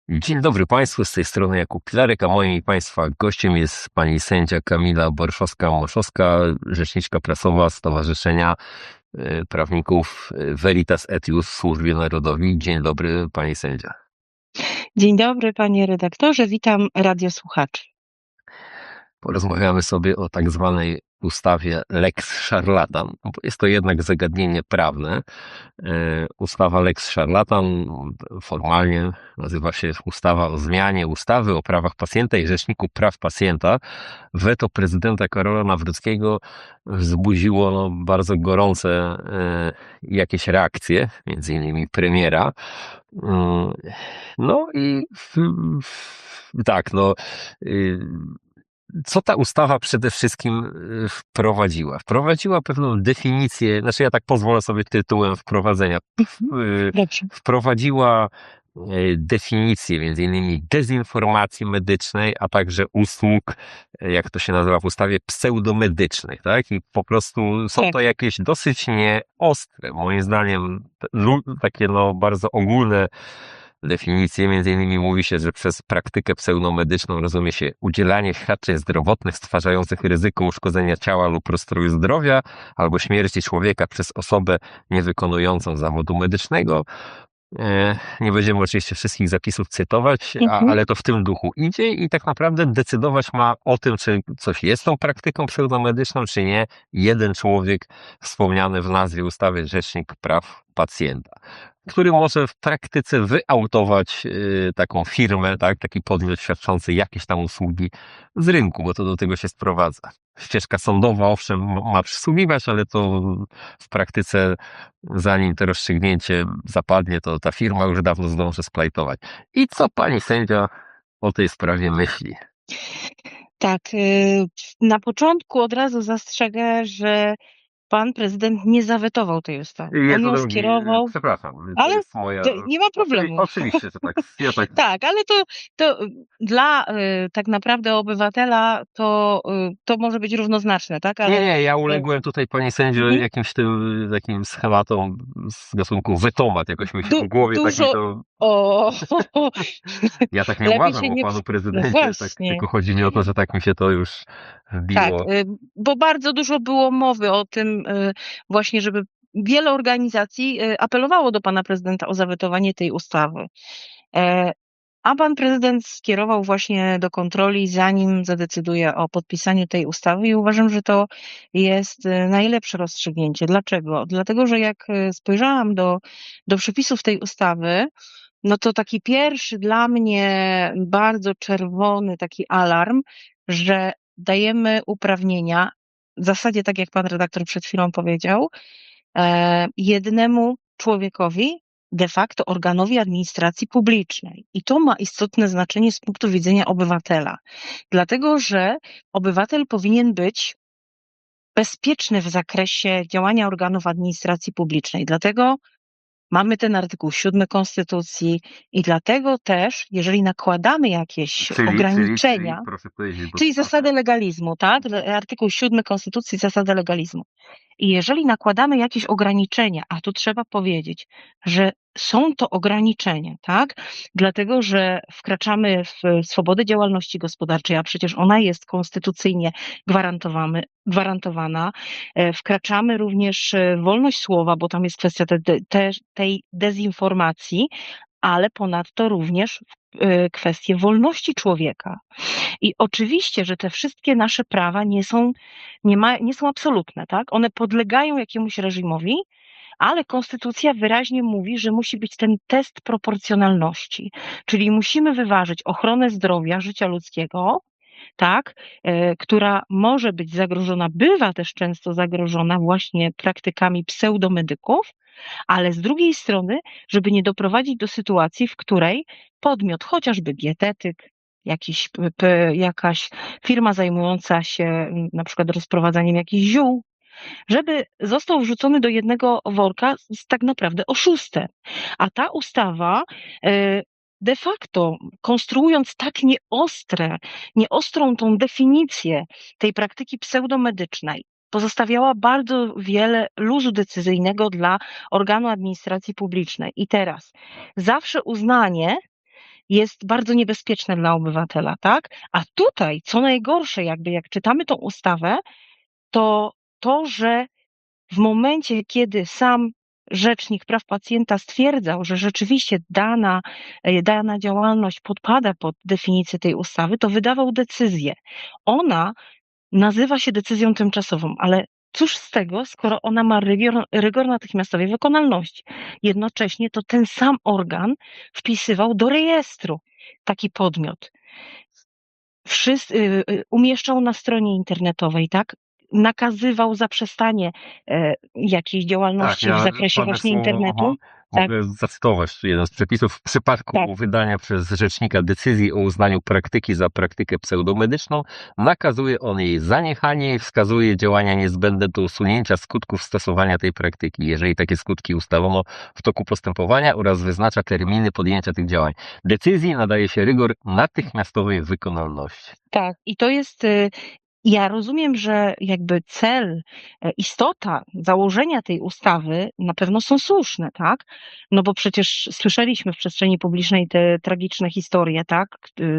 Dzień dobry Państwu, z tej strony Jakub Pilarek, a moim i Państwa gościem jest pani sędzia Kamila Borszowska-Moszowska, rzeczniczka prasowa Stowarzyszenia Prawników Veritas Etius w Służbie Narodowej. Dzień dobry pani sędzia. Dzień dobry, panie redaktorze, witam radiosłuchaczy. Porozmawiamy sobie o tak zwanej ustawie Lex Szarlatan, bo jest to jednak zagadnienie prawne. Ustawa Lex Szarlatan formalnie nazywa się ustawa o zmianie ustawy o prawach pacjenta i Rzeczniku Praw Pacjenta. Weto prezydenta Karola Nawrockiego wzbudziło bardzo gorące jakieś reakcje, między innymi premiera. No i tak, co ta ustawa przede wszystkim wprowadziła? Wprowadziła pewną definicję, znaczy ja tak pozwolę sobie tytułem wprowadzenia. Dobrze. Wprowadziła definicję między innymi dezinformacji medycznej, a także usług, jak to się nazywa w ustawie, pseudomedycznych, tak? I po prostu są to jakieś dosyć nieostre, moim zdaniem, takie bardzo ogólne definicje. Między innymi mówi się, że przez praktykę pseudomedyczną rozumie się udzielanie świadczeń zdrowotnych stwarzających ryzyko uszkodzenia ciała lub rozstroju zdrowia albo śmierci człowieka przez osobę niewykonującą zawodu medycznego. Nie będziemy oczywiście wszystkich zapisów cytować, ale to w tym duchu idzie i tak naprawdę decydować ma o tym, czy coś jest tą praktyką pseudomedyczną, czy nie, jeden człowiek wspomniany w nazwie ustawy Rzecznik Praw Pacjenta, który może w praktyce wyautować taką firmę, tak, taki podmiot świadczący jakieś tam usługi z rynku, bo to do tego się sprowadza. Ścieżka sądowa owszem ma przysługiwać, ale to w praktyce, zanim to rozstrzygnięcie zapadnie, to ta firma już dawno zdąży splajtować. I co pani sędzia o tej sprawie myśli? Tak, na początku od razu zastrzegę, że pan prezydent nie zawetował tej ustawy. On ją skierował. Przepraszam, ale to jest moja... nie ma problemu. Oczywiście, że tak. Ja tak. Tak, ale to dla tak naprawdę obywatela to może być równoznaczne, tak? Ale... Nie, ja uległem tutaj pani sędzio jakimś tym takim schematom z gatunku wetomat, jakoś mi się w głowie dużo... taki to... Ja tak nie uważam o panu prezydencie, tak tylko chodzi mi o to, że tak mi się to już wbiło. Tak, bo bardzo dużo było mowy o tym właśnie, żeby wiele organizacji apelowało do pana prezydenta o zawetowanie tej ustawy. A pan prezydent skierował właśnie do kontroli, zanim zadecyduje o podpisaniu tej ustawy i uważam, że to jest najlepsze rozstrzygnięcie. Dlaczego? Dlatego, że jak spojrzałam do przepisów tej ustawy, no to taki pierwszy dla mnie bardzo czerwony taki alarm, że dajemy uprawnienia, w zasadzie tak jak pan redaktor przed chwilą powiedział, jednemu człowiekowi, de facto organowi administracji publicznej. I to ma istotne znaczenie z punktu widzenia obywatela. Dlatego, że obywatel powinien być bezpieczny w zakresie działania organów administracji publicznej. Dlatego mamy ten artykuł 7 Konstytucji i dlatego też, jeżeli nakładamy jakieś ograniczenia, czyli zasadę legalizmu, tak? Artykuł 7 Konstytucji, zasada legalizmu. I jeżeli nakładamy jakieś ograniczenia, a tu trzeba powiedzieć, że są to ograniczenia, tak? Dlatego, że wkraczamy w swobodę działalności gospodarczej, a przecież ona jest konstytucyjnie gwarantowana. Wkraczamy również w wolność słowa, bo tam jest kwestia tej dezinformacji, ale ponadto również kwestie wolności człowieka. I oczywiście, że te wszystkie nasze prawa nie są absolutne, tak? One podlegają jakiemuś reżimowi, ale konstytucja wyraźnie mówi, że musi być ten test proporcjonalności, czyli musimy wyważyć ochronę zdrowia, życia ludzkiego, tak, która może być zagrożona, bywa też często zagrożona właśnie praktykami pseudomedyków, ale z drugiej strony, żeby nie doprowadzić do sytuacji, w której podmiot, chociażby dietetyk, jakaś firma zajmująca się na przykład rozprowadzaniem jakichś ziół, żeby został wrzucony do jednego worka z tak naprawdę oszustem. A ta ustawa de facto konstruując tak nieostrą tą definicję tej praktyki pseudomedycznej, pozostawiała bardzo wiele luzu decyzyjnego dla organu administracji publicznej. I teraz zawsze uznanie jest bardzo niebezpieczne dla obywatela, tak? A tutaj, co najgorsze, jakby jak czytamy tą ustawę, to, że w momencie, kiedy sam Rzecznik Praw Pacjenta stwierdzał, że rzeczywiście dana działalność podpada pod definicję tej ustawy, to wydawał decyzję. Ona nazywa się decyzją tymczasową, ale cóż z tego, skoro ona ma rygor natychmiastowej wykonalności. Jednocześnie to ten sam organ wpisywał do rejestru taki podmiot. Umieszczał na stronie internetowej, tak? Nakazywał zaprzestanie jakiejś Tak, działalności w zakresie ładne właśnie słowo, internetu. Tak, mogę zacytować tu jeden z przepisów. W przypadku tak. wydania przez rzecznika decyzji o uznaniu praktyki za praktykę pseudomedyczną, nakazuje on jej zaniechanie i wskazuje działania niezbędne do usunięcia skutków stosowania tej praktyki, jeżeli takie skutki ustalono w toku postępowania, oraz wyznacza terminy podjęcia tych działań. Decyzji nadaje się rygor natychmiastowej wykonalności. Tak, i to jest. Ja rozumiem, że jakby cel, istota założenia tej ustawy na pewno są słuszne, tak? No bo przecież słyszeliśmy w przestrzeni publicznej te tragiczne historie, tak?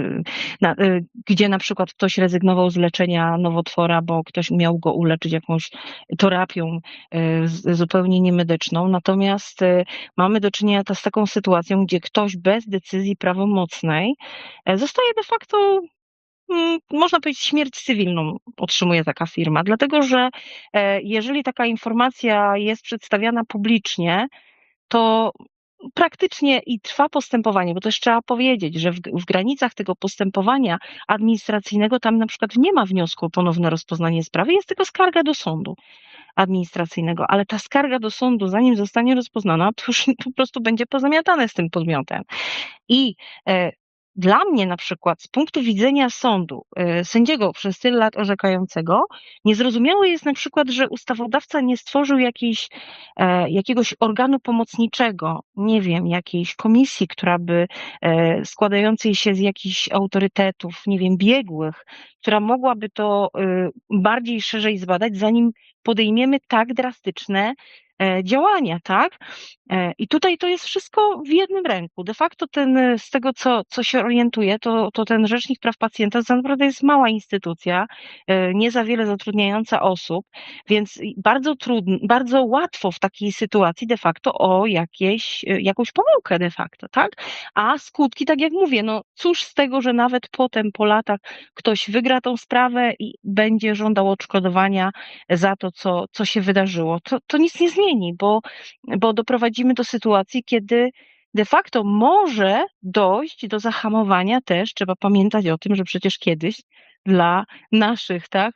Gdzie na przykład ktoś rezygnował z leczenia nowotwora, bo ktoś miał go uleczyć jakąś terapią zupełnie niemedyczną. Natomiast mamy do czynienia z taką sytuacją, gdzie ktoś bez decyzji prawomocnej zostaje de facto, można powiedzieć, śmierć cywilną otrzymuje taka firma, dlatego że jeżeli taka informacja jest przedstawiana publicznie, to praktycznie i trwa postępowanie, bo też trzeba powiedzieć, że w granicach tego postępowania administracyjnego tam na przykład nie ma wniosku o ponowne rozpoznanie sprawy, jest tylko skarga do sądu administracyjnego, ale ta skarga do sądu, zanim zostanie rozpoznana, to już po prostu będzie pozamiatane z tym podmiotem. I dla mnie na przykład z punktu widzenia sądu, sędziego przez tyle lat orzekającego, niezrozumiałe jest na przykład, że ustawodawca nie stworzył jakiegoś organu pomocniczego, nie wiem, jakiejś komisji, która by składającej się z jakichś autorytetów, nie wiem, biegłych, która mogłaby to bardziej szerzej zbadać, zanim podejmiemy tak drastyczne działania, tak? I tutaj to jest wszystko w jednym ręku. De facto z tego, co się orientuje, to ten Rzecznik Praw Pacjenta to naprawdę jest mała instytucja, nie za wiele zatrudniająca osób, więc bardzo łatwo w takiej sytuacji de facto o jakąś pomyłkę de facto, tak? A skutki, tak jak mówię, no cóż z tego, że nawet potem po latach ktoś wygra tą sprawę i będzie żądał odszkodowania za to, co się wydarzyło. To nic nie zmieni, bo doprowadzimy do sytuacji, kiedy de facto może dojść do zahamowania też, trzeba pamiętać o tym, że przecież kiedyś dla naszych, tak,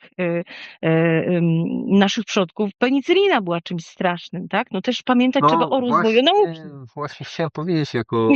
naszych przodków penicylina była czymś strasznym, tak? No też pamiętać trzeba o rozwoju nauki. Właśnie chciałem powiedzieć jako,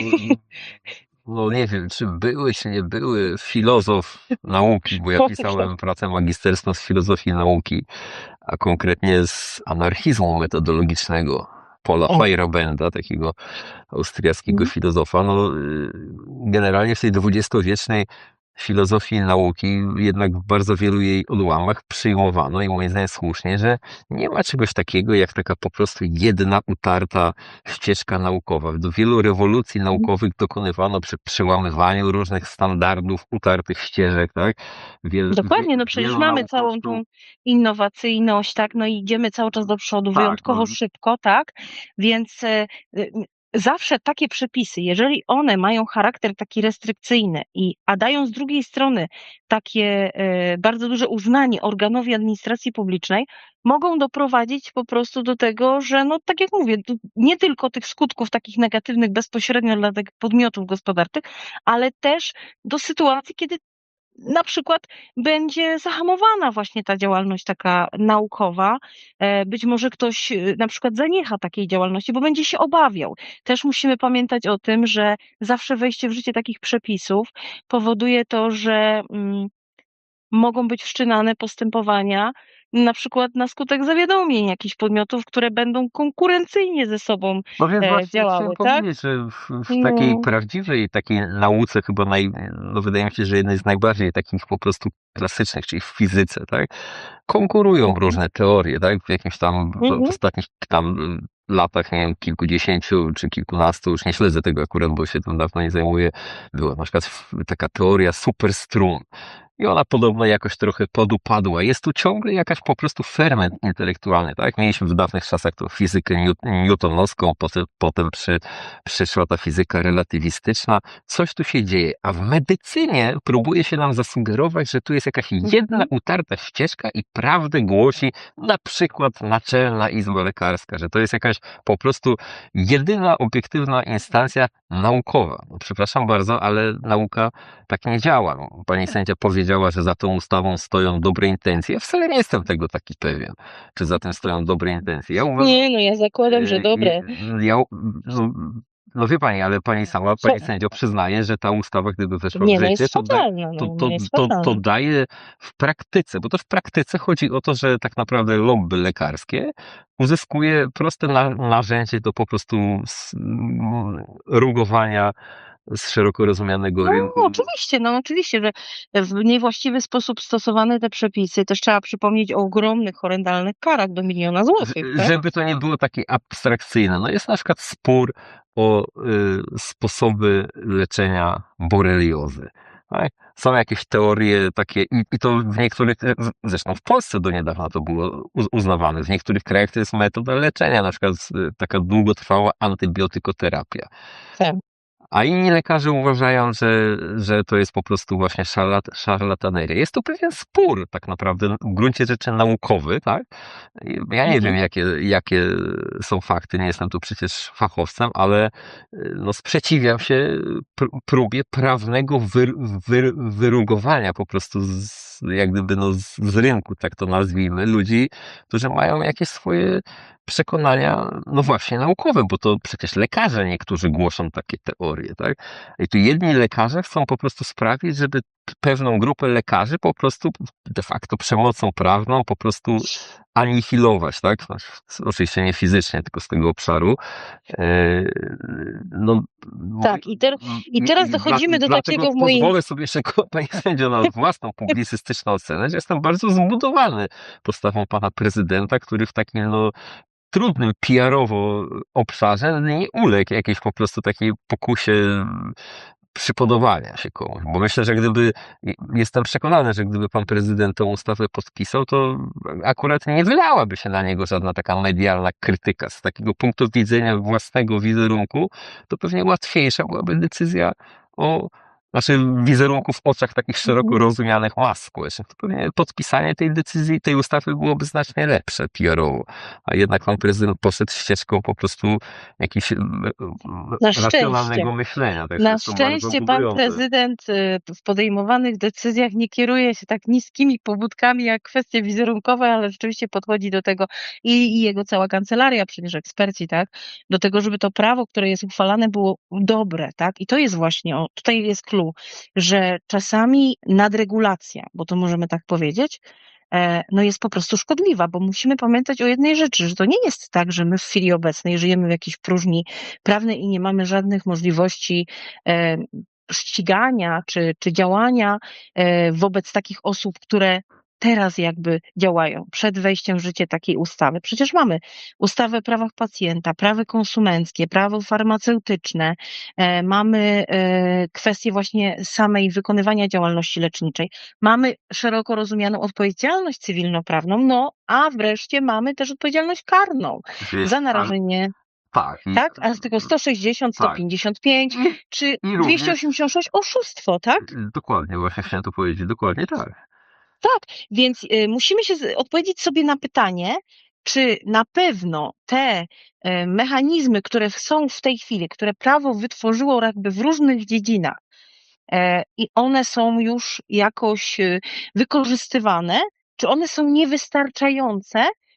no nie wiem, czy były, czy nie były, filozof nauki, bo ja pisałem pracę magisterską z filozofii nauki, a konkretnie z anarchizmu metodologicznego Paula Feyerabenda, takiego austriackiego filozofa. No, generalnie w tej dwudziestowiecznej filozofii nauki jednak w bardzo wielu jej odłamach przyjmowano, i moim zdaniem słusznie, że nie ma czegoś takiego jak taka po prostu jedna utarta ścieżka naukowa. Do wielu rewolucji naukowych dokonywano przy przełamywaniu różnych standardów, utartych ścieżek, tak? Dokładnie, no przecież mamy całą tą innowacyjność, tak? No i idziemy cały czas do przodu, Tak, wyjątkowo szybko, tak? Więc zawsze takie przepisy, jeżeli one mają charakter taki restrykcyjny, a dają z drugiej strony takie bardzo duże uznanie organowi administracji publicznej, mogą doprowadzić po prostu do tego, że no tak jak mówię, nie tylko tych skutków takich negatywnych bezpośrednio dla tych podmiotów gospodarczych, ale też do sytuacji, kiedy na przykład będzie zahamowana właśnie ta działalność taka naukowa. Być może ktoś na przykład zaniecha takiej działalności, bo będzie się obawiał. Też musimy pamiętać o tym, że zawsze wejście w życie takich przepisów powoduje to, że mogą być wszczynane postępowania na przykład na skutek zawiadomień jakichś podmiotów, które będą konkurencyjnie ze sobą No więc właśnie chciałem działały, tak? powiedzieć, że w takiej No. prawdziwej takiej nauce chyba no wydaje mi się, że jednej z najbardziej takich po prostu klasycznych, czyli w fizyce, tak? Konkurują Mhm. różne teorie, tak? W jakimś tam, w Mhm. ostatnich tam latach, nie wiem, kilkudziesięciu czy kilkunastu, już nie śledzę tego akurat, bo się tym dawno nie zajmuję, była na przykład taka teoria superstrun. I ona podobno jakoś trochę podupadła. Jest tu ciągle jakaś po prostu ferment intelektualny, tak? Mieliśmy w dawnych czasach tą fizykę newtonowską, potem przyszła ta fizyka relatywistyczna. Coś tu się dzieje. A w medycynie próbuje się nam zasugerować, że tu jest jakaś jedna utarta ścieżka i prawdę głosi na przykład Naczelna Izba Lekarska, że to jest jakaś po prostu jedyna obiektywna instancja naukowa. No, przepraszam bardzo, ale nauka tak nie działa. No, pani sędzia powiedziała, że za tą ustawą stoją dobre intencje. Ja wcale nie jestem tego taki pewien, czy za tym stoją dobre intencje. Ja uważam, Nie, no ja zakładam, że dobre. ja, no, no wie pani, ale pani sama, pani sędzio przyznaje, że ta ustawa, gdyby weszła w Nie, no życie, jest fatalna, no jest to fatalna. daje w praktyce, bo to w praktyce chodzi o to, że tak naprawdę lobby lekarskie uzyskuje proste narzędzie do po prostu rugowania z szeroko rozumianego No rynku. oczywiście, że w niewłaściwy sposób stosowane te przepisy, też trzeba przypomnieć o ogromnych, horrendalnych karach do 1 000 000 złotych, tak? Żeby to nie było takie abstrakcyjne. No jest na przykład spór o sposoby leczenia boreliozy. Tak? Są jakieś teorie takie i to w niektórych, zresztą w Polsce do niedawna to było uznawane, w niektórych krajach to jest metoda leczenia, na przykład taka długotrwała antybiotykoterapia. Tak. A inni lekarze uważają, że to jest po prostu właśnie szarlataneria. Jest to pewien spór tak naprawdę, w gruncie rzeczy naukowy, tak? Ja nie wiem, jakie są fakty, nie jestem tu przecież fachowcem, ale no, sprzeciwiam się próbie prawnego wyrugowania po prostu jak gdyby no, z rynku, tak to nazwijmy, ludzi, którzy mają jakieś swoje przekonania, no właśnie naukowe, bo to przecież lekarze niektórzy głoszą takie teorie, tak? I tu jedni lekarze chcą po prostu sprawić, żeby pewną grupę lekarzy po prostu de facto przemocą prawną po prostu anihilować, tak? No, oczywiście nie fizycznie, tylko z tego obszaru. No, Tak, i teraz dochodzimy do dlatego takiego w mojej... pozwolę sobie jeszcze, pani sędzio, na własną publicystyczną ocenę, że jestem bardzo zbudowany postawą pana prezydenta, który w takim no, trudnym PR-owo obszarze nie uległ jakiejś po prostu takiej pokusie przypodobania się komuś. Bo myślę, że jestem przekonany, że gdyby pan prezydent tę ustawę podpisał, to akurat nie wylałaby się na niego żadna taka medialna krytyka. Z takiego punktu widzenia własnego wizerunku, to pewnie łatwiejsza byłaby decyzja znaczy wizerunku w oczach takich szeroko rozumianych mas społecznych. To pewnie podpisanie tej decyzji, tej ustawy byłoby znacznie lepsze PR-owo. A jednak pan prezydent poszedł ścieżką po prostu jakiegoś racjonalnego myślenia. Tak Na szczęście pan prezydent w podejmowanych decyzjach nie kieruje się tak niskimi pobudkami jak kwestie wizerunkowe, ale rzeczywiście podchodzi do tego i jego cała kancelaria, przecież eksperci, tak, do tego, żeby to prawo, które jest uchwalane, było dobre, tak? I to jest właśnie, tutaj jest clue, że czasami nadregulacja, bo to możemy tak powiedzieć, no jest po prostu szkodliwa, bo musimy pamiętać o jednej rzeczy, że to nie jest tak, że my w chwili obecnej żyjemy w jakiejś próżni prawnej i nie mamy żadnych możliwości ścigania czy działania wobec takich osób, które teraz jakby działają przed wejściem w życie takiej ustawy. Przecież mamy ustawę o prawach pacjenta, prawo konsumenckie, prawo farmaceutyczne, mamy kwestię właśnie samej wykonywania działalności leczniczej, mamy szeroko rozumianą odpowiedzialność cywilnoprawną, no a wreszcie mamy też odpowiedzialność karną za narażenie. Tak? Artykuł 160, 155 czy 286 oszustwo, tak? Dokładnie, właśnie chciałem to powiedzieć. Dokładnie tak. Tak, więc musimy się odpowiedzieć sobie na pytanie, czy na pewno te mechanizmy, które są w tej chwili, które prawo wytworzyło jakby w różnych dziedzinach i one są już jakoś wykorzystywane, czy one są niewystarczające,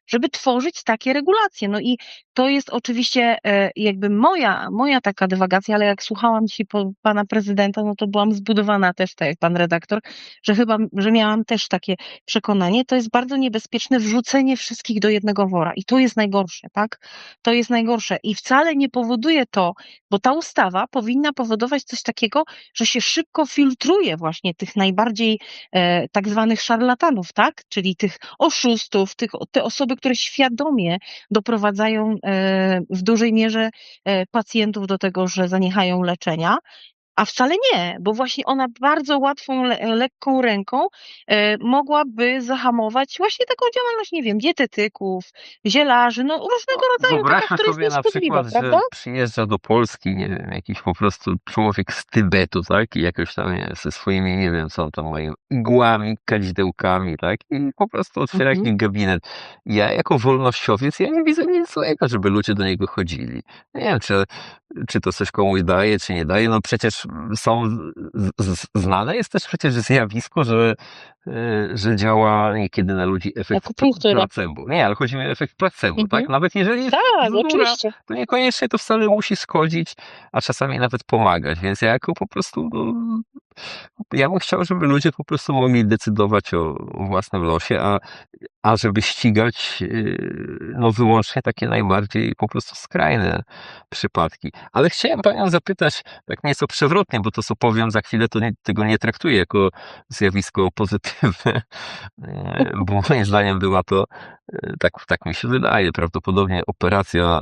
żeby tworzyć takie regulacje. No i to jest oczywiście jakby moja taka dywagacja, ale jak słuchałam dzisiaj pana prezydenta, no to byłam zbudowana też, tak jak pan redaktor, że miałam też takie przekonanie. To jest bardzo niebezpieczne wrzucenie wszystkich do jednego wora i to jest najgorsze, tak? To jest najgorsze i wcale nie powoduje to, bo ta ustawa powinna powodować coś takiego, że się szybko filtruje właśnie tych najbardziej tak zwanych szarlatanów, tak? Czyli tych oszustów, te osoby, które świadomie doprowadzają w dużej mierze pacjentów do tego, że zaniechają leczenia. A wcale nie, bo właśnie ona bardzo łatwą, lekką ręką mogłaby zahamować właśnie taką działalność, nie wiem, dietetyków, zielarzy, no różnego rodzaju taka, Wyobraźmy która jest sobie na nieszkodliwa, przykład, prawda? że przyjeżdża do Polski, nie wiem, jakiś po prostu człowiek z Tybetu, tak? I jakoś tam, nie, ze swoimi, nie wiem, co tam mają, igłami, kadzidełkami, tak? I po prostu otwiera Mhm. jakiś gabinet. Ja jako wolnościowiec, ja nie widzę nic złego, żeby ludzie do niego chodzili. Nie wiem, czy to coś komuś daje, czy nie daje. No przecież są, znane jest też przecież zjawisko, że działa niekiedy na ludzi efekt Akupunktura. placebo. Nie, ale chodzi mi o efekt placebo, Mhm. tak? Nawet jeżeli jest Tak, bzdura, oczywiście. to niekoniecznie to wcale musi szkodzić, a czasami nawet pomagać. Więc ja jako po prostu, no, ja bym chciał, żeby ludzie po prostu mogli decydować o własnym losie, a żeby ścigać no wyłącznie takie najbardziej po prostu skrajne przypadki. Ale chciałem panią zapytać tak nieco przewrotnie, bo to co powiem za chwilę, to tego nie traktuję jako zjawisko pozytywne, bo moim zdaniem była to, tak mi się wydaje, prawdopodobnie operacja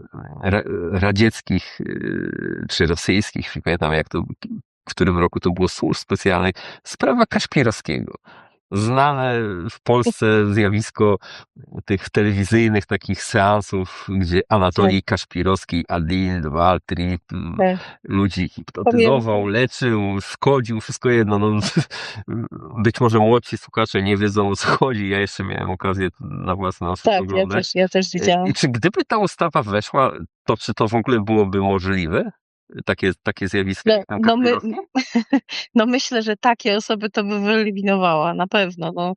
radzieckich czy rosyjskich, nie pamiętam jak to, w którym roku to było, służb specjalnych, sprawa Kaszpirowskiego. Znane w Polsce zjawisko tych telewizyjnych takich seansów, gdzie Anatolii Kaszpirowski, Adin, Dwa, Trip, Tak, ludzi hipnotyzował, pamiętam. leczył, szkodził, wszystko jedno. No, być może młodsi słuchacze nie wiedzą, o co chodzi. Ja jeszcze miałem okazję na własne oczy to Tak, oglądać. ja też widziałam. I czy gdyby ta ustawa weszła, to czy to w ogóle byłoby możliwe? Takie zjawisko No, jak ten no, my, Kaszpirowski? no myślę, że takie osoby to by wyeliminowała, na pewno. No,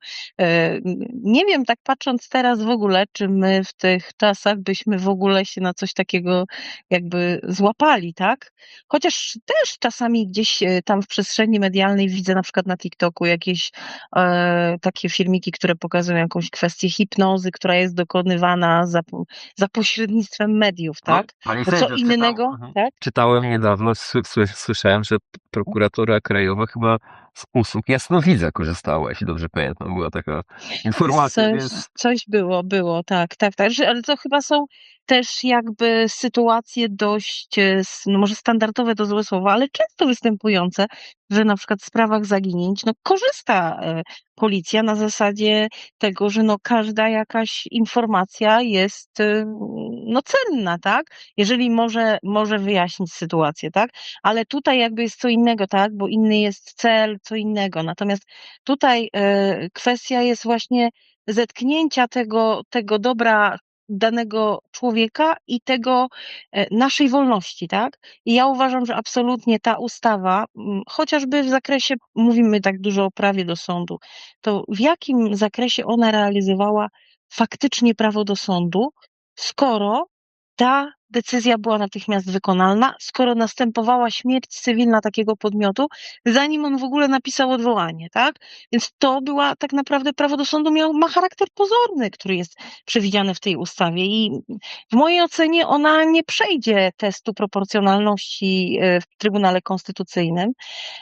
nie wiem, tak patrząc teraz w ogóle, czy my w tych czasach byśmy w ogóle się na coś takiego jakby złapali, tak? Chociaż też czasami gdzieś tam w przestrzeni medialnej widzę na przykład na TikToku jakieś takie filmiki, które pokazują jakąś kwestię hipnozy, która jest dokonywana za pośrednictwem mediów, No, tak? pani No co sędzio, innego, tak? czytałem niedawno, słyszałem, że prokuratura krajowa chyba z usług jasnowidza korzystała, jeśli dobrze pamiętam. Była taka informacja, więc Coś było, tak, tak, tak. Ale to chyba są też jakby sytuacje dość, no może standardowe to złe słowo, ale często występujące, że na przykład w sprawach zaginięć, no korzysta policja na zasadzie tego, że no każda jakaś informacja jest no cenna, tak? Jeżeli może wyjaśnić sytuację, tak? Ale tutaj jakby jest co innego, tak? Bo inny jest cel, co innego. Natomiast tutaj kwestia jest właśnie zetknięcia tego dobra danego człowieka i tego naszej wolności, tak? I ja uważam, że absolutnie ta ustawa, chociażby w zakresie, mówimy tak dużo o prawie do sądu, to w jakim zakresie ona realizowała faktycznie prawo do sądu, skoro ta decyzja była natychmiast wykonalna, skoro następowała śmierć cywilna takiego podmiotu, zanim on w ogóle napisał odwołanie, tak? Więc to była tak naprawdę prawo do sądu ma charakter pozorny, który jest przewidziany w tej ustawie i w mojej ocenie ona nie przejdzie testu proporcjonalności w Trybunale Konstytucyjnym,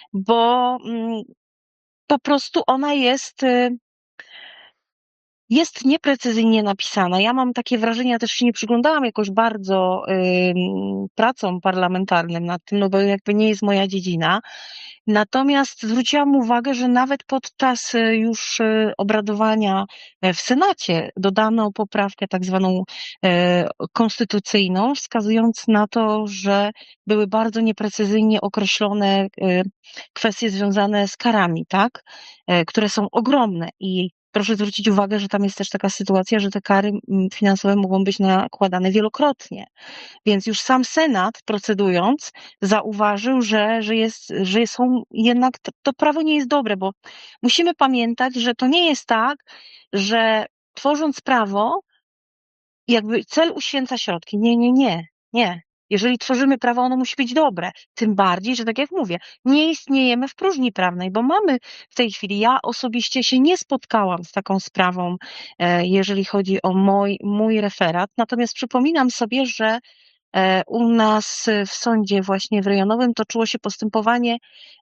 bo po prostu ona jest nieprecyzyjnie napisana. Ja mam takie wrażenie, ja też się nie przyglądałam jakoś bardzo pracom parlamentarnym nad tym, no bo jakby nie jest moja dziedzina. Natomiast zwróciłam uwagę, że nawet podczas już obradowania w Senacie dodano poprawkę tak zwaną konstytucyjną, wskazując na to, że były bardzo nieprecyzyjnie określone kwestie związane z karami, tak? Które są ogromne i proszę zwrócić uwagę, że tam jest też taka sytuacja, że te kary finansowe mogą być nakładane wielokrotnie. Więc już sam Senat, procedując, zauważył, że są jednak to prawo nie jest dobre, bo musimy pamiętać, że to nie jest tak, że tworząc prawo, jakby cel uświęca środki. Nie, nie, nie, nie. Jeżeli tworzymy prawo, ono musi być dobre. Tym bardziej, że tak jak mówię, nie istniejemy w próżni prawnej, bo mamy w tej chwili, ja osobiście się nie spotkałam z taką sprawą, jeżeli chodzi o mój referat. Natomiast przypominam sobie, że u nas w sądzie właśnie w rejonowym toczyło się postępowanie,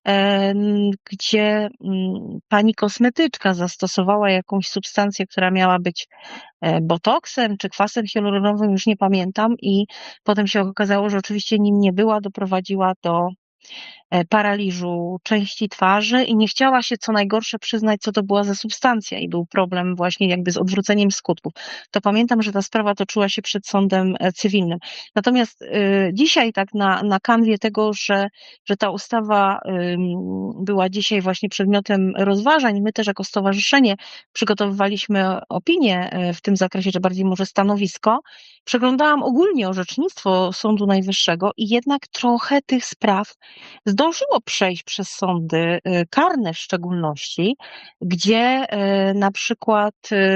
gdzie pani kosmetyczka zastosowała jakąś substancję, która miała być botoksem czy kwasem hialuronowym, już nie pamiętam, i potem się okazało, że oczywiście nim nie była, doprowadziła do paraliżu części twarzy i nie chciała się, co najgorsze, przyznać, co to była za substancja, i był problem właśnie jakby z odwróceniem skutków. To pamiętam, że ta sprawa toczyła się przed sądem cywilnym. Natomiast dzisiaj tak na kanwie tego, że ta ustawa była dzisiaj właśnie przedmiotem rozważań, my też jako stowarzyszenie przygotowywaliśmy opinię w tym zakresie, czy bardziej może stanowisko. Przeglądałam ogólnie orzecznictwo Sądu Najwyższego i jednak trochę tych spraw zdążyło przejść przez sądy karne w szczególności, gdzie na przykład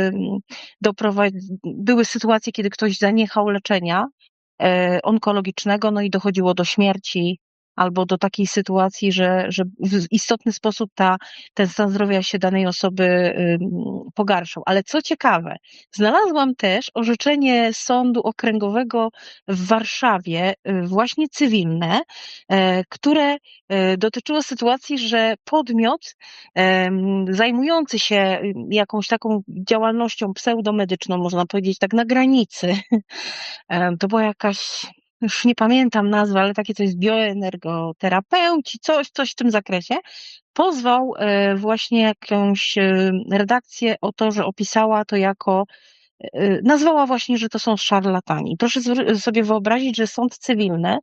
były sytuacje, kiedy ktoś zaniechał leczenia onkologicznego, no i dochodziło do śmierci albo do takiej sytuacji, że w istotny sposób ten stan zdrowia się danej osoby pogarszał. Ale co ciekawe, znalazłam też orzeczenie Sądu Okręgowego w Warszawie, właśnie cywilne, które dotyczyło sytuacji, że podmiot zajmujący się jakąś taką działalnością pseudomedyczną, można powiedzieć tak na granicy, to była jakaś, już nie pamiętam nazwy, ale takie coś, bioenergoterapeuci, coś w tym zakresie, pozwał właśnie jakąś redakcję o to, że opisała to jako, nazwała właśnie, że to są szarlatani. Proszę sobie wyobrazić, że sąd cywilny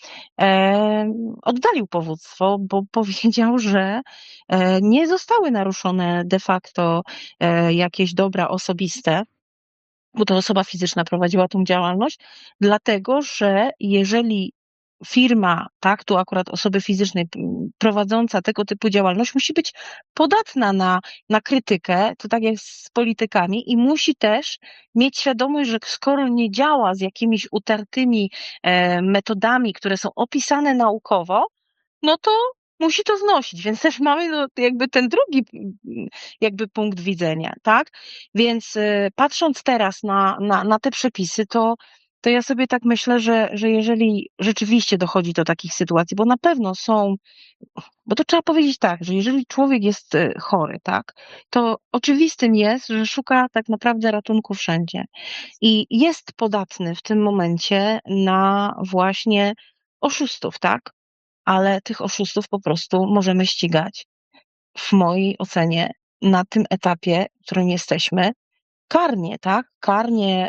oddalił powództwo, bo powiedział, że nie zostały naruszone de facto jakieś dobra osobiste, bo to osoba fizyczna prowadziła tą działalność, dlatego że jeżeli firma, tak, tu akurat osoby fizycznej prowadząca tego typu działalność musi być podatna na krytykę, to tak jak z politykami, i musi też mieć świadomość, że skoro nie działa z jakimiś utartymi metodami, które są opisane naukowo, no to musi to znosić, więc też mamy no, jakby ten drugi jakby punkt widzenia, tak? Więc patrząc teraz na te przepisy, to ja sobie tak myślę, że jeżeli rzeczywiście dochodzi do takich sytuacji, bo na pewno są, bo to trzeba powiedzieć tak, że jeżeli człowiek jest chory, tak, to oczywistym jest, że szuka tak naprawdę ratunku wszędzie i jest podatny w tym momencie na właśnie oszustów, tak? Ale tych oszustów po prostu możemy ścigać, w mojej ocenie, na tym etapie, w którym jesteśmy, karnie, tak? Karnie,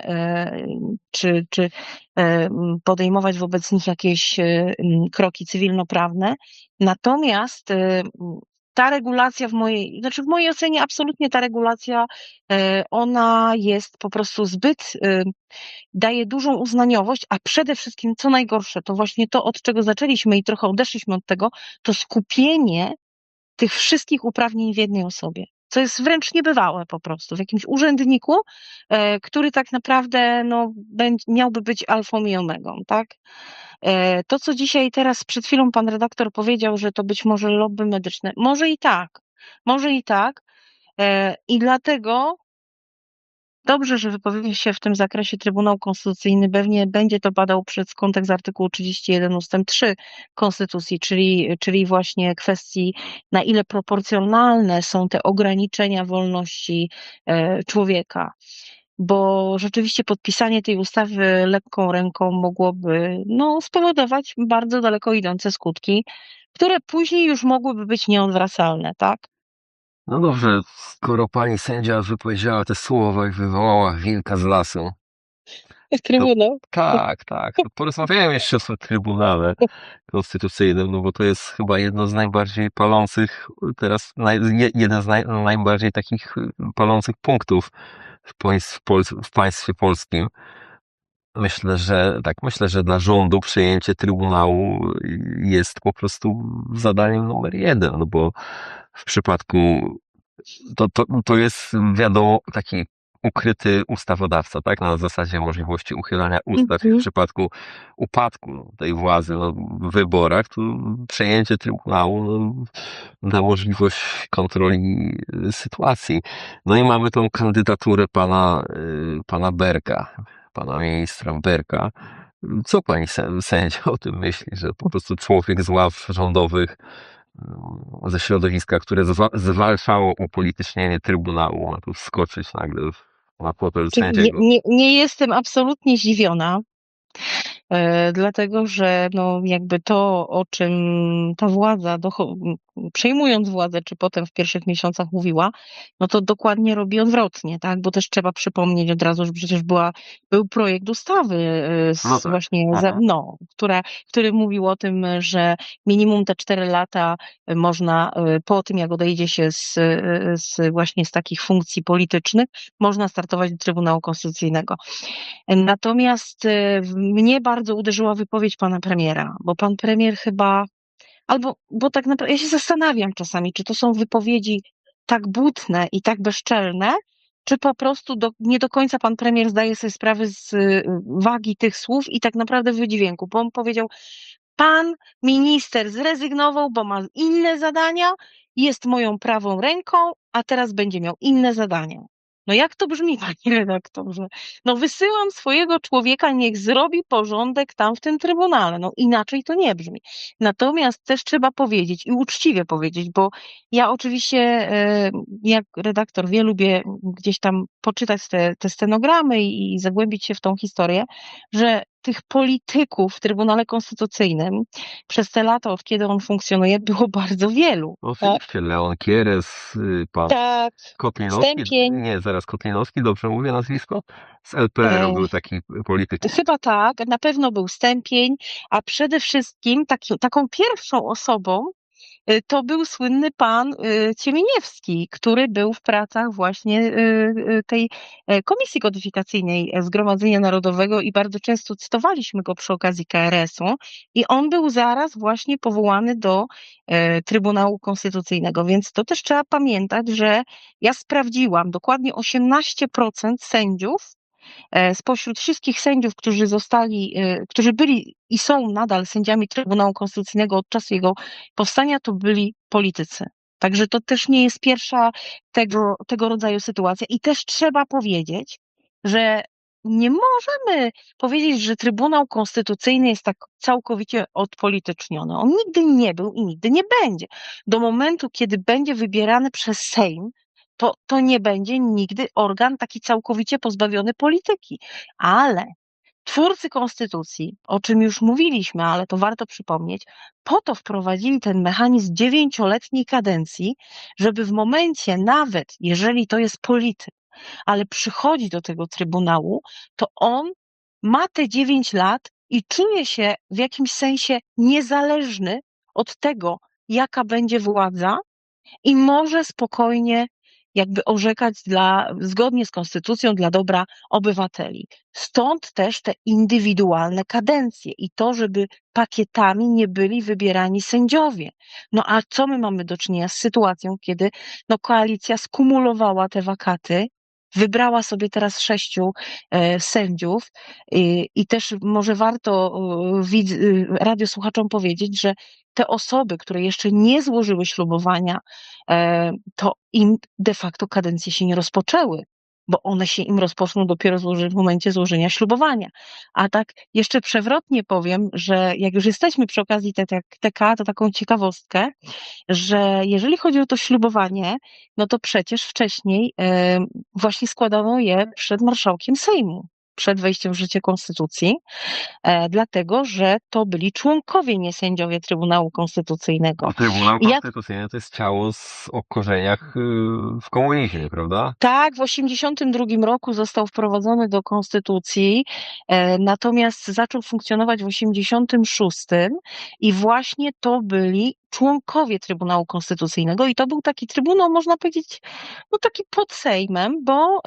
czy podejmować wobec nich jakieś kroki cywilnoprawne. Natomiast ta regulacja znaczy w mojej ocenie absolutnie ta regulacja, ona jest po prostu zbyt, daje dużą uznaniowość, a przede wszystkim, co najgorsze, to właśnie to, od czego zaczęliśmy i trochę odeszliśmy od tego, to skupienie tych wszystkich uprawnień w jednej osobie. Co jest wręcz niebywałe po prostu w jakimś urzędniku, który tak naprawdę no, miałby być alfą i omegą, tak? To, co dzisiaj teraz przed chwilą pan redaktor powiedział, że to być może lobby medyczne, może i tak, i dlatego dobrze, że wypowiedział się w tym zakresie Trybunał Konstytucyjny. Pewnie będzie to badał przez kontekst artykułu 31 ustęp 3 Konstytucji, czyli właśnie kwestii, na ile proporcjonalne są te ograniczenia wolności człowieka. Bo rzeczywiście podpisanie tej ustawy lekką ręką mogłoby no, spowodować bardzo daleko idące skutki, które później już mogłyby być nieodwracalne, tak? No dobrze, skoro pani sędzia wypowiedziała te słowa i wywołała wilka z lasu, Trybunał. tak, to porozmawiałem jeszcze o tym Trybunale Konstytucyjnym, no bo to jest chyba jedno z najbardziej palących teraz, jeden z najbardziej takich palących punktów w państwie polskim. Myślę, że dla rządu przyjęcie Trybunału jest po prostu zadaniem numer jeden, no bo w przypadku to jest wiadomo taki ukryty ustawodawca, tak? Na zasadzie możliwości uchylania ustaw i w przypadku upadku tej władzy w wyborach, to przejęcie Trybunału da możliwość kontroli sytuacji. No i mamy tą kandydaturę pana Berka, pana ministra Berka. Co pani sędzia o tym myśli, że po prostu człowiek z ław rządowych, ze środowiska, które zwalczało upolitycznienie Trybunału, ma tu wskoczyć nagle na fotel sędziego? Nie jestem absolutnie zdziwiona, dlatego że no jakby to, o czym ta władza, przejmując władzę, czy potem w pierwszych miesiącach mówiła, no to dokładnie robi odwrotnie, tak? Bo też trzeba przypomnieć od razu, że przecież był projekt ustawy No tak. właśnie, który mówił o tym, że minimum te 4 lata można, po tym jak odejdzie się właśnie z takich funkcji politycznych, można startować do Trybunału Konstytucyjnego. Natomiast mnie bardzo uderzyła wypowiedź pana premiera, bo pan premier chyba, bo tak naprawdę ja się zastanawiam czasami, czy to są wypowiedzi tak butne i tak bezczelne, czy po prostu nie do końca pan premier zdaje sobie sprawę z wagi tych słów i tak naprawdę wydźwięku, bo on powiedział: pan minister zrezygnował, bo ma inne zadania, jest moją prawą ręką, a teraz będzie miał inne zadania. No jak to brzmi, panie redaktorze? No wysyłam swojego człowieka, niech zrobi porządek tam w tym trybunale. No inaczej to nie brzmi. Natomiast też trzeba powiedzieć i uczciwie powiedzieć, bo ja oczywiście, jak redaktor wie, lubię gdzieś tam poczytać te stenogramy i zagłębić się w tą historię, że tych polityków w Trybunale Konstytucyjnym przez te lata, od kiedy on funkcjonuje, było bardzo wielu. Oczywiście, Leon Kieres, pan Tak, Kotlinowski, Stępień. Kotlinowski, dobrze mówię nazwisko? Z LPR-u był taki polityk. Chyba tak, na pewno był Stępień, a przede wszystkim taką pierwszą osobą to był słynny pan Ciemieniewski, który był w pracach właśnie tej Komisji Kodyfikacyjnej Zgromadzenia Narodowego i bardzo często cytowaliśmy go przy okazji KRS-u i on był zaraz właśnie powołany do Trybunału Konstytucyjnego, więc to też trzeba pamiętać, że ja sprawdziłam, dokładnie 18% sędziów spośród wszystkich sędziów, którzy byli i są nadal sędziami Trybunału Konstytucyjnego od czasu jego powstania, to byli politycy. Także to też nie jest pierwsza tego rodzaju sytuacja. I też trzeba powiedzieć, że nie możemy powiedzieć, że Trybunał Konstytucyjny jest tak całkowicie odpolityczniony. On nigdy nie był i nigdy nie będzie. Do momentu, kiedy będzie wybierany przez Sejm, to nie będzie nigdy organ taki całkowicie pozbawiony polityki. Ale twórcy konstytucji, o czym już mówiliśmy, ale to warto przypomnieć, po to wprowadzili ten mechanizm 9-letniej kadencji, żeby w momencie, nawet jeżeli to jest polityk, ale przychodzi do tego trybunału, to on ma te 9 lat i czuje się w jakimś sensie niezależny od tego, jaka będzie władza, i może spokojnie jakby orzekać zgodnie z konstytucją dla dobra obywateli. Stąd też te indywidualne kadencje i to, żeby pakietami nie byli wybierani sędziowie. No a co my mamy do czynienia z sytuacją, kiedy koalicja skumulowała te wakaty, wybrała sobie teraz 6 sędziów i też może warto radiosłuchaczom powiedzieć, że te osoby, które jeszcze nie złożyły ślubowania, to im de facto kadencje się nie rozpoczęły, bo one się im rozpoczną dopiero w momencie złożenia ślubowania. A tak jeszcze przewrotnie powiem, że jak już jesteśmy przy okazji TK, to taką ciekawostkę, że jeżeli chodzi o to ślubowanie, no to przecież wcześniej właśnie składano je przed marszałkiem Sejmu, przed wejściem w życie konstytucji, dlatego że to byli członkowie, nie sędziowie Trybunału Konstytucyjnego. A Trybunał Konstytucyjny to jest ciało o korzeniach w komunizmie, prawda? Tak, w 1982 roku został wprowadzony do konstytucji, natomiast zaczął funkcjonować w 1986 i właśnie to byli członkowie Trybunału Konstytucyjnego i to był taki trybunał, można powiedzieć, no taki pod Sejmem, bo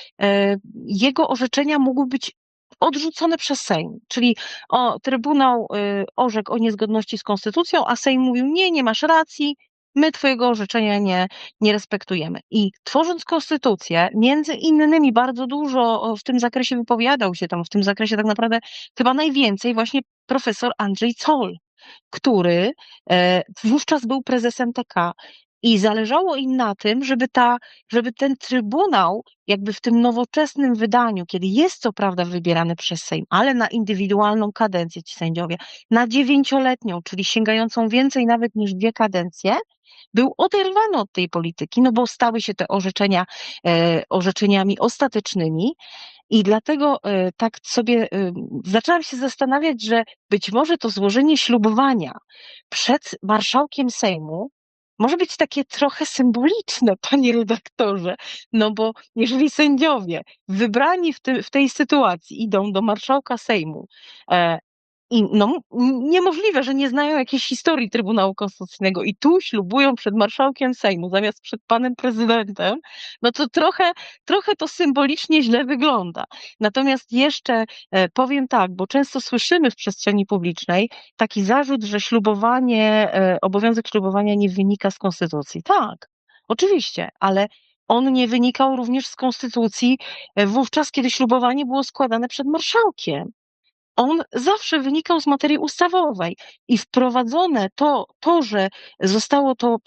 jego orzeczenia mogły być odrzucone przez Sejm, czyli Trybunał orzekł o niezgodności z konstytucją, a Sejm mówił: nie masz racji, my twojego orzeczenia nie respektujemy. I tworząc konstytucję, między innymi bardzo dużo w tym zakresie wypowiadał się tam, w tym zakresie tak naprawdę chyba najwięcej właśnie profesor Andrzej Zoll, który wówczas był prezesem TK. I zależało im na tym, żeby ten trybunał, jakby w tym nowoczesnym wydaniu, kiedy jest co prawda wybierany przez Sejm, ale na indywidualną kadencję ci sędziowie, na 9-letnią, czyli sięgającą więcej nawet niż 2 kadencje, był oderwany od tej polityki, no bo stały się te orzeczenia orzeczeniami ostatecznymi. I dlatego tak sobie zaczęłam się zastanawiać, że być może to złożenie ślubowania przed marszałkiem Sejmu może być takie trochę symboliczne, panie redaktorze, no bo jeżeli sędziowie wybrani w tej sytuacji idą do marszałka Sejmu i no, niemożliwe, że nie znają jakiejś historii Trybunału Konstytucyjnego i tu ślubują przed marszałkiem Sejmu zamiast przed panem prezydentem, no to trochę to symbolicznie źle wygląda. Natomiast jeszcze powiem tak, bo często słyszymy w przestrzeni publicznej taki zarzut, że obowiązek ślubowania nie wynika z Konstytucji. Tak, oczywiście, ale on nie wynikał również z Konstytucji wówczas, kiedy ślubowanie było składane przed marszałkiem. On zawsze wynikał z materii ustawowej i wprowadzone że zostało to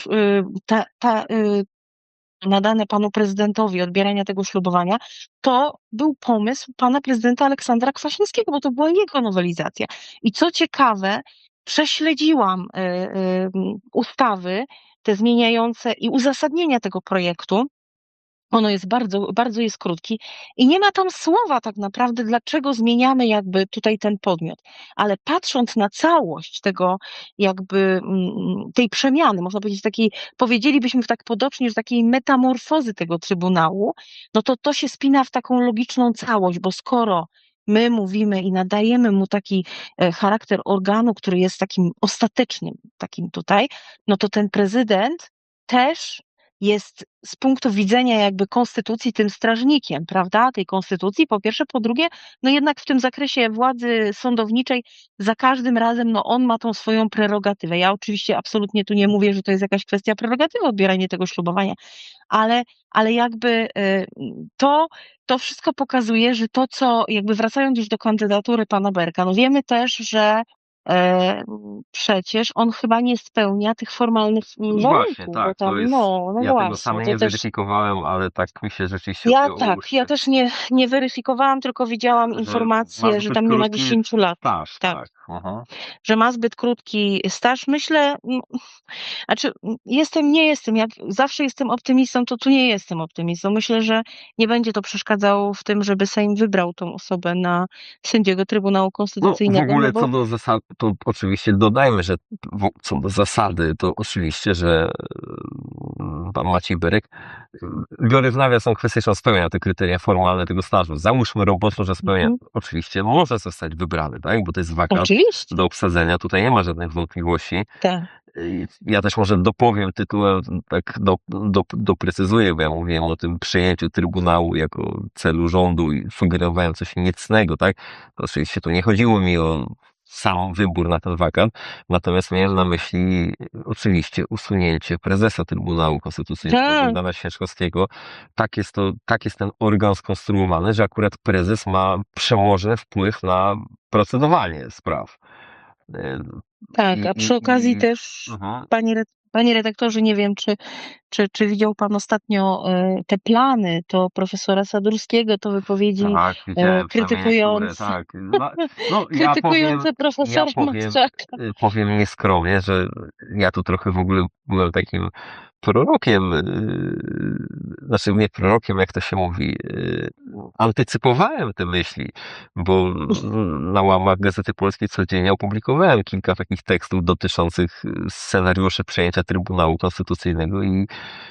nadane panu prezydentowi odbierania tego ślubowania, to był pomysł pana prezydenta Aleksandra Kwaśniewskiego, bo to była jego nowelizacja. I co ciekawe, prześledziłam ustawy, te zmieniające i uzasadnienia tego projektu. Ono jest bardzo jest krótki i nie ma tam słowa tak naprawdę, dlaczego zmieniamy jakby tutaj ten podmiot. Ale patrząc na całość tego jakby tej przemiany, można powiedzieć takiej, powiedzielibyśmy tak potocznie, że takiej metamorfozy tego Trybunału, no to się spina w taką logiczną całość, bo skoro my mówimy i nadajemy mu taki charakter organu, który jest takim ostatecznym, takim tutaj, no to ten prezydent też jest z punktu widzenia jakby konstytucji tym strażnikiem, prawda, tej konstytucji, po pierwsze, po drugie, no jednak w tym zakresie władzy sądowniczej za każdym razem, no on ma tą swoją prerogatywę. Ja oczywiście absolutnie tu nie mówię, że to jest jakaś kwestia prerogatywy, odbieranie tego ślubowania, ale jakby to wszystko pokazuje, że to, co jakby wracając już do kandydatury pana Berka, no wiemy też, że przecież on chyba nie spełnia tych formalnych Właśnie, warunków, bo tak, to tam, jest, no ja tego właśnie, sam to nie też weryfikowałem, ale tak mi się rzeczywiście ja odbiło tak, ja uszy, też nie weryfikowałam, tylko widziałam że ma informację, że zbyt tam nie ma krótki 10 lat. staż, Tak, tak. Aha. że ma zbyt krótki staż. Myślę, znaczy nie jestem, jak zawsze jestem optymistą, to tu nie jestem optymistą. Myślę, że nie będzie to przeszkadzało w tym, żeby Sejm wybrał tą osobę na sędziego Trybunału No, w Konstytucyjnego, ogóle no bo co do zasad, to oczywiście dodajmy, że co do zasady, to oczywiście, że pan Maciej Berek, biorę w nawias kwestię, czy on spełnia te kryteria formalne tego stażu. Załóżmy roboczo, że spełnia. Oczywiście może zostać wybrany, tak? Bo to jest wakat oczywiście, do obsadzenia. Tutaj nie ma żadnych wątpliwości. tak. Ja też może dopowiem tytułem, tak doprecyzuję, bo ja mówiłem o tym przejęciu Trybunału jako celu rządu i sugerowałem coś niecnego, tak? To oczywiście tu nie chodziło mi o sam wybór na ten wakat, natomiast miałem na myśli oczywiście usunięcie prezesa Trybunału Konstytucyjnego, Tak. Bogdana Święczkowskiego. Tak jest ten organ skonstruowany, że akurat prezes ma przełożny wpływ na procedowanie spraw. Tak, a przy okazji też, Aha. panie redaktorze, nie wiem, czy widział pan ostatnio te plany, to profesora Sadurskiego, to wypowiedzi Tak, widziałem przynajmniej niektóre, krytykujące, tak. No, krytykujące profesora Matczaka. powiem nieskromnie, że ja tu trochę w ogóle byłem takim prorokiem, znaczy nie prorokiem, jak to się mówi, antycypowałem te myśli, bo na łamach Gazety Polskiej codziennie opublikowałem kilka takich tekstów dotyczących scenariuszy przejęcia Trybunału Konstytucyjnego i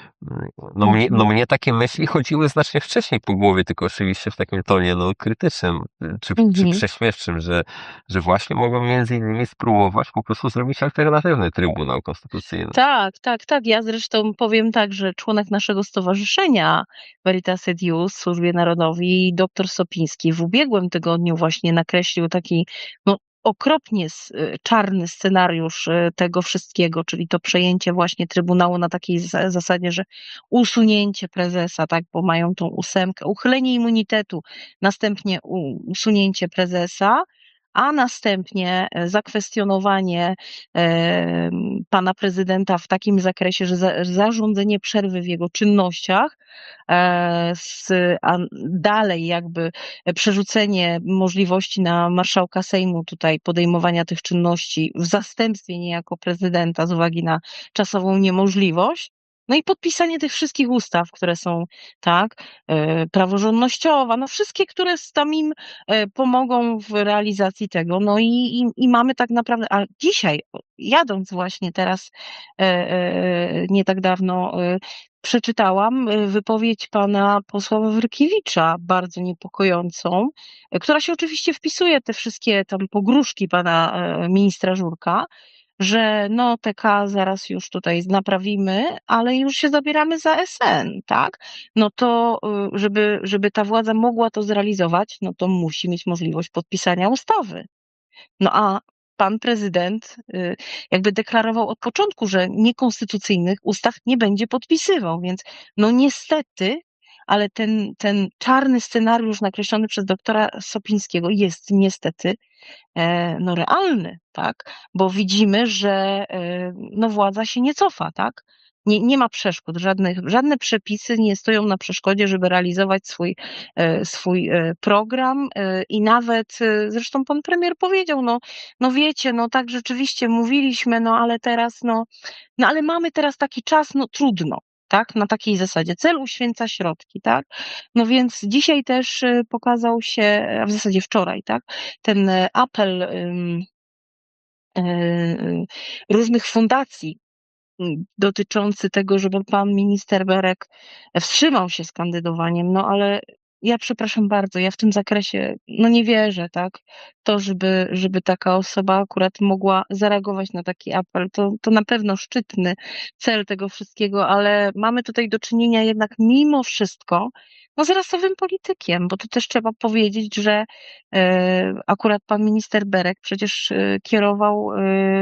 mnie takie myśli chodziły znacznie wcześniej po głowie, tylko oczywiście w takim tonie krytycznym, czy prześmiewczym, że właśnie mogłem między innymi spróbować po prostu zrobić alternatywny Trybunał Konstytucyjny. Tak. Ja zresztą powiem tak, że członek naszego stowarzyszenia Veritas Edius w Służbie Narodowej, dr Sopiński, w ubiegłym tygodniu właśnie nakreślił taki okropnie czarny scenariusz tego wszystkiego, czyli to przejęcie właśnie Trybunału na takiej zasadzie, że usunięcie prezesa, tak, bo mają tą 8, uchylenie immunitetu, następnie usunięcie prezesa, a następnie zakwestionowanie pana prezydenta w takim zakresie, że zarządzenie przerwy w jego czynnościach, a dalej jakby przerzucenie możliwości na marszałka Sejmu tutaj podejmowania tych czynności w zastępstwie niejako prezydenta z uwagi na czasową niemożliwość. No i podpisanie tych wszystkich ustaw, które są, tak, praworządnościowa, no wszystkie, które tam im pomogą w realizacji tego. No i mamy tak naprawdę, a dzisiaj, jadąc właśnie teraz, nie tak dawno, przeczytałam wypowiedź pana posła Wawrykiewicza, bardzo niepokojącą, która się oczywiście wpisuje te wszystkie tam pogróżki pana ministra Żurka, że no TK zaraz już tutaj naprawimy, ale już się zabieramy za SN, tak? No to żeby ta władza mogła to zrealizować, no to musi mieć możliwość podpisania ustawy. No a pan prezydent jakby deklarował od początku, że niekonstytucyjnych ustaw nie będzie podpisywał, więc no niestety, ale ten czarny scenariusz nakreślony przez doktora Sopińskiego jest niestety no realny, tak? Bo widzimy, że no władza się nie cofa, tak? Nie ma przeszkód, żadne przepisy nie stoją na przeszkodzie, żeby realizować swój program i nawet, zresztą pan premier powiedział, no wiecie, no tak rzeczywiście mówiliśmy, no ale teraz, no ale mamy teraz taki czas, no trudno. Tak, na takiej zasadzie. Cel uświęca środki, tak? No więc dzisiaj też pokazał się, a w zasadzie wczoraj, tak? Ten apel różnych fundacji dotyczący tego, żeby pan minister Berek wstrzymał się z kandydowaniem, no ale ja przepraszam bardzo, ja w tym zakresie no nie wierzę, tak? To, żeby taka osoba akurat mogła zareagować na taki apel, to na pewno szczytny cel tego wszystkiego, ale mamy tutaj do czynienia jednak mimo wszystko no z rasowym politykiem, bo to też trzeba powiedzieć, że akurat pan minister Berek przecież kierował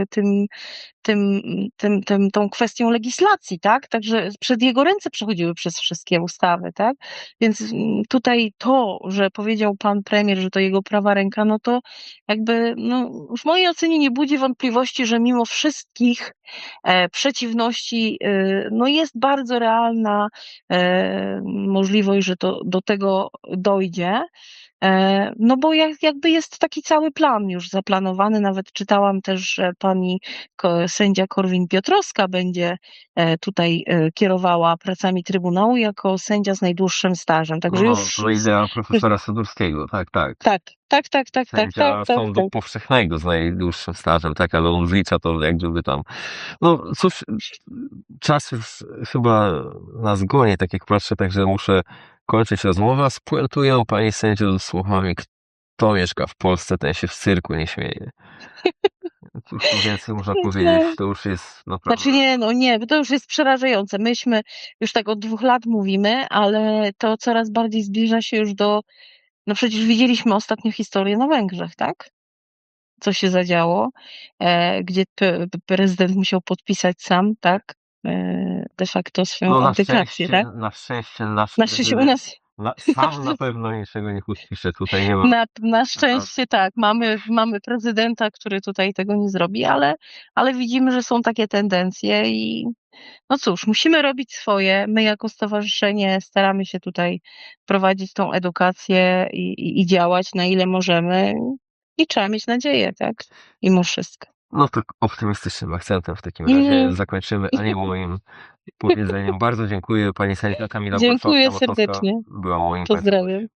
tą kwestią legislacji, tak? Także przez jego ręce przechodziły przez wszystkie ustawy, tak? Więc tutaj to, że powiedział pan premier, że to jego prawa ręka, no to jakby no, w mojej ocenie nie budzi wątpliwości, że mimo wszystkich przeciwności no jest bardzo realna możliwość, że to do tego dojdzie. No bo jakby jest taki cały plan już zaplanowany, nawet czytałam też, że pani sędzia Korwin-Piotrowska będzie tutaj kierowała pracami Trybunału jako sędzia z najdłuższym stażem. Także No, już to idea profesora Sadurskiego, tak, tak. tak. Sędzia sądu powszechnego z najdłuższym stażem, tak, ale on zlicza to jak gdyby tam. No cóż, czas już chyba nas goni, tak jak patrzę, także muszę kończyć rozmowę. Spuentuję pani sędzio słowami, kto mieszka w Polsce, ten się w cyrku nie śmieje. Cóż tu więcej można powiedzieć, to już jest naprawdę... Znaczy nie, bo to już jest przerażające. Myśmy już tak od 2 lat mówimy, ale to coraz bardziej zbliża się już no przecież widzieliśmy ostatnio historię na Węgrzech, tak? Co się zadziało, gdzie prezydent musiał podpisać sam, tak? De facto swoją abdykację, tak? Na szczęście nasz Na szczęście u nas sam na pewno niczego nie podpisze, tutaj nie ma. na szczęście tak, mamy prezydenta, który tutaj tego nie zrobi, ale widzimy, że są takie tendencje i no cóż, musimy robić swoje. My jako stowarzyszenie staramy się tutaj prowadzić tą edukację i działać na ile możemy i trzeba mieć nadzieję, tak? Mimo wszystko. No to optymistycznym akcentem w takim razie zakończymy, a nie moim powiedzeniem. Bardzo dziękuję pani sędzia Kamila Dziękuję Borszowska-Motowska. serdecznie. Była moim Pozdrawiam.